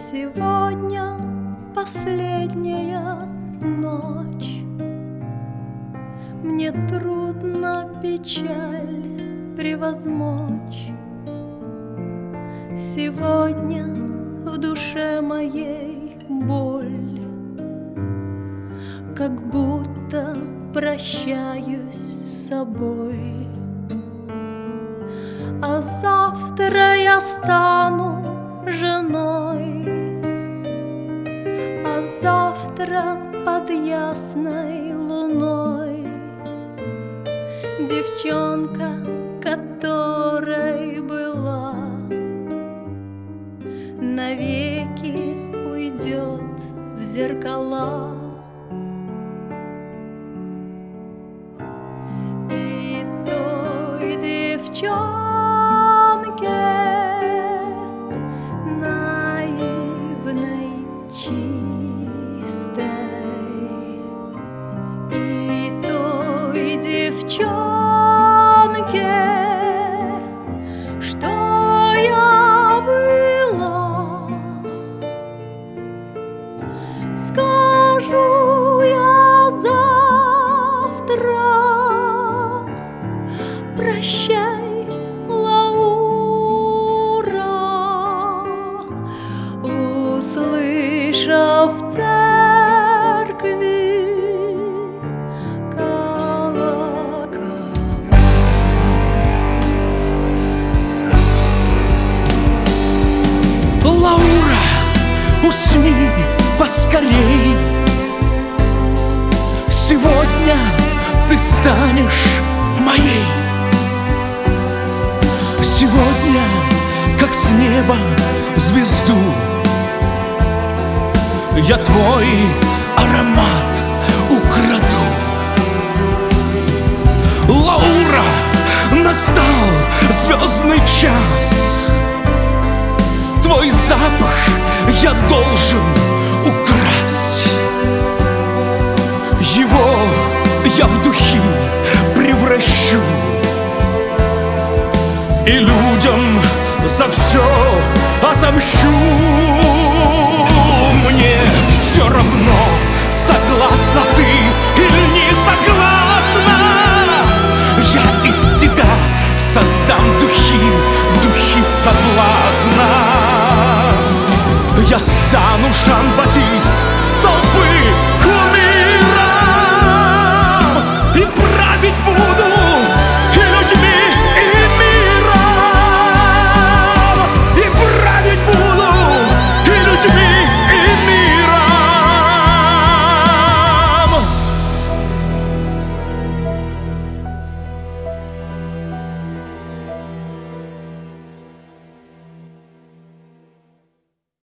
Сегодня последняя ночь. Мне трудно печаль превозмочь. Сегодня в душе моей боль, как будто прощаюсь с собой. А завтра я стану женой, а завтра под ясной луной девчонка, которой была, навеки уйдет в зеркала. И той девчонке наивной, чистой, и той девчонке, что я была, скажу я завтра: прощай, Лаура, услышав в церкви колокола. Лаура, усни поскорей, сегодня ты станешь моей. Сегодня, как с неба звезду, я твой аромат украду. Лаура, настал звездный час, твой запах я должен украсть. Его я в духи превращу, и людям за все отомщу. Мне все равно, согласна ты или не согласна, я из тебя создам духи, духи соблазна. Я стану Жан-Батистом